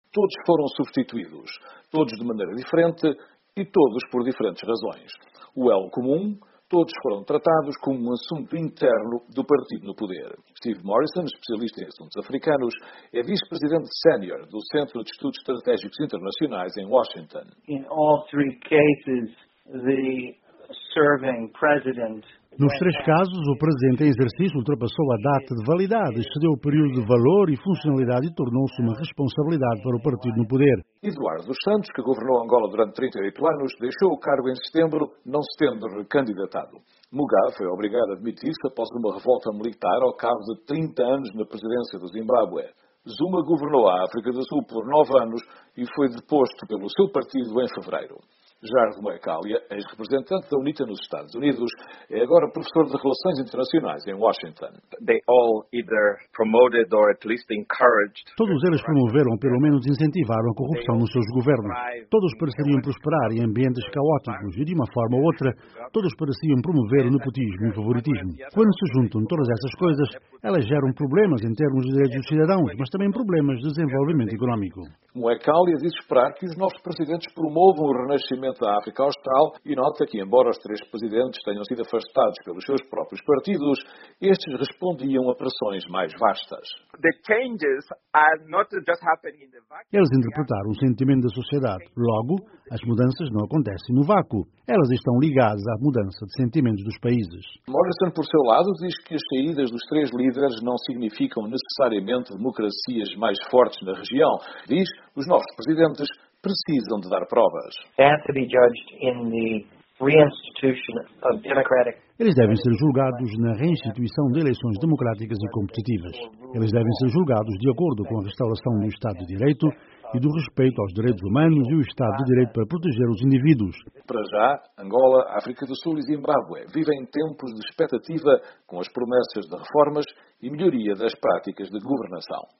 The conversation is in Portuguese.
Todos foram substituídos, todos de maneira diferente e todos por diferentes razões. O elo comum: todos foram tratados como um assunto interno do partido no poder. Steve Morrison, especialista em assuntos africanos, é vice-presidente sénior do Centro de Estudos Estratégicos Internacionais em Washington. In all three cases, the serving president. Nos 3 casos, o presidente em exercício ultrapassou a data de validade, excedeu o período de valor e funcionalidade e tornou-se uma responsabilidade para o partido no poder. Eduardo dos Santos, que governou Angola durante 38 anos, deixou o cargo em setembro, não se tendo recandidatado. Mugabe foi obrigado a admitir-se após uma revolta militar ao cabo de 30 anos na presidência do Zimbábue. Zuma governou a África do Sul por 9 anos e foi deposto pelo seu partido em fevereiro. Gerardo Moekalia, ex-representante da UNITA nos Estados Unidos, é agora professor de Relações Internacionais em Washington. Todos eles promoveram, ou pelo menos incentivaram a corrupção nos seus governos. Todos pareciam prosperar em ambientes caóticos e, de uma forma ou outra, todos pareciam promover o nepotismo e o favoritismo. Quando se juntam todas essas coisas, elas geram problemas em termos de direitos dos cidadãos, mas também problemas de desenvolvimento económico. Moekalia diz esperar que os novos presidentes promovam o renascimento da África Austral e nota que, embora os 3 presidentes tenham sido afastados pelos seus próprios partidos, estes respondiam a pressões mais vastas. Eles interpretaram o sentimento da sociedade. Logo, as mudanças não acontecem no vácuo. Elas estão ligadas à mudança de sentimentos dos países. Morrison, por seu lado, diz que as saídas dos 3 líderes não significam necessariamente democracias mais fortes na região. Diz que os novos presidentes precisam de dar provas. Eles devem ser julgados na reinstituição de eleições democráticas e competitivas. Eles devem ser julgados de acordo com a restauração do Estado de Direito e do respeito aos direitos humanos e o Estado de Direito para proteger os indivíduos. Para já, Angola, África do Sul e Zimbábue vivem tempos de expectativa com as promessas de reformas e melhoria das práticas de governação.